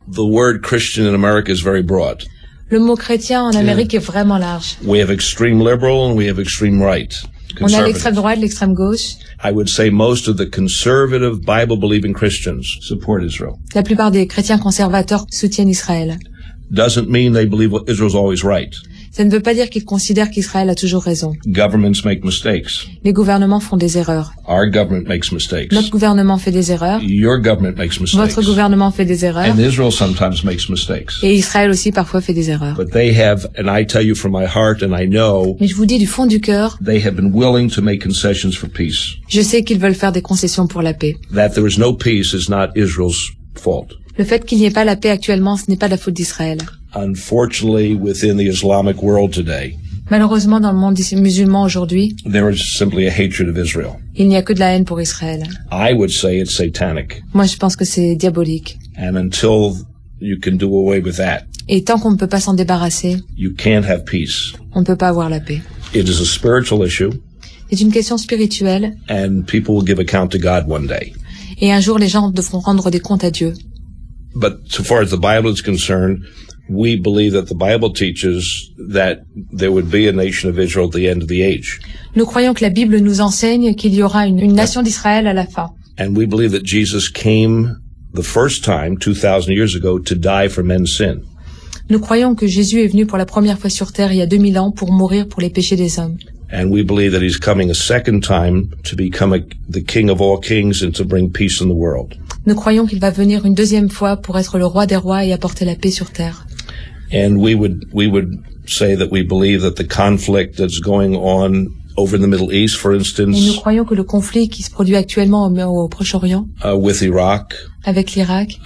The word Christian in America is very broad. Le mot chrétien en Amérique est vraiment large. We have extreme liberal and we have extreme right. On a l'extrême droite, l'extrême gauche. I would say most of the conservative Bible-believing Christians support Israel. La plupart des chrétiens conservateurs soutiennent Israël. Doesn't mean they believe Israel's always right. Ça ne veut pas dire qu'ils considèrent qu'Israël a toujours raison. Governments make mistakes. Les gouvernements font des erreurs. Our government makes mistakes. Notre gouvernement fait des erreurs. Your government makes mistakes. Votre gouvernement fait des erreurs. And Israel sometimes makes mistakes. Et Israël aussi parfois fait des erreurs. But they have, and I tell you from my heart, and I know, mais je vous dis du fond du cœur, they have been willing to make concessions for peace. Je sais qu'ils veulent faire des concessions pour la paix. That there is no peace is not Israel's fault. Le fait qu'il n'y ait pas la paix actuellement, ce n'est pas la faute d'Israël. Unfortunately, within the Islamic world today, malheureusement, dans le monde musulman aujourd'hui, there is simply a hatred of Israel. Il n'y a que de la haine pour Israël. I would say it's satanic. Moi, je pense que c'est diabolique. And until you can do away with that, et tant qu'on ne peut pas s'en débarrasser, you can't have peace. On ne peut pas avoir la paix. It is a spiritual issue. C'est une question spirituelle. And people will give account to God one day. Et un jour, les gens devront rendre des comptes à Dieu. But so far as the Bible is concerned, we believe that the Bible teaches that there would be a nation of Israel at the end of the age. Nous croyons que la Bible nous enseigne qu'il y aura une nation d'Israël à la fin. And we believe that Jesus came the first time 2,000 years ago to die for men's sin. Nous croyons que Jésus est venu pour la première fois sur terre il y a 2000 ans pour mourir pour les péchés des hommes. And we believe that he's coming a second time to become the king of all kings and to bring peace in the world. Nous croyons qu'il va venir une deuxième fois pour être le roi des rois et apporter la paix sur terre. And we would say that we believe that the conflict that's going on over in the Middle East, for instance, et nous croyons que le conflit qui se produit actuellement au Proche-Orient, with Iraq, avec l'Irak,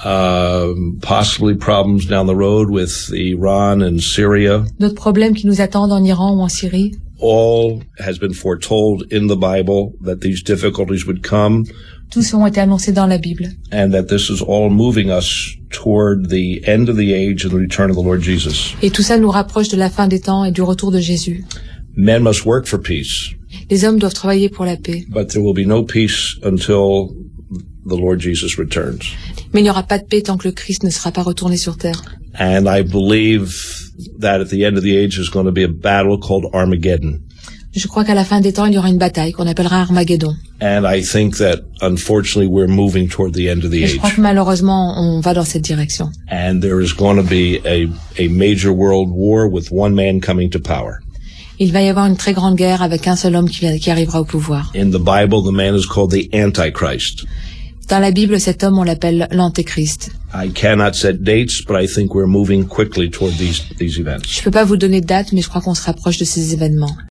possibly problems down the road with Iran and Syria, d'autres problèmes qui nous attendent en Iran ou en Syrie, all has been foretold in the Bible that these difficulties would come. Tous ont été annoncés dans la Bible. And that this is all moving us toward the end of the age and the return of the Lord Jesus. Et tout ça nous rapproche de la fin des temps et du retour de Jésus. Men must work for peace. Les hommes doivent travailler pour la paix. But there will be no peace until the Lord Jesus returns. Mais il n'y aura pas de paix tant que le Christ ne sera pas retourné sur terre. And I believe that at the end of the age there's going to be a battle called Armageddon. Je crois qu'à la fin des temps, il y aura une bataille qu'on appellera Armageddon. And I think that unfortunately we're moving toward the end of the age. Je crois que malheureusement, on va dans cette direction. And there is going to be a major world war with one man coming to power. Il va y avoir une très grande guerre avec un seul homme qui arrivera au pouvoir. In the Bible, the man is called the Antichrist. Dans la Bible, cet homme, on l'appelle l'Antéchrist. I cannot set dates, but I think we're moving quickly toward these events. Je peux pas vous donner de date, mais je crois qu'on se rapproche de ces événements.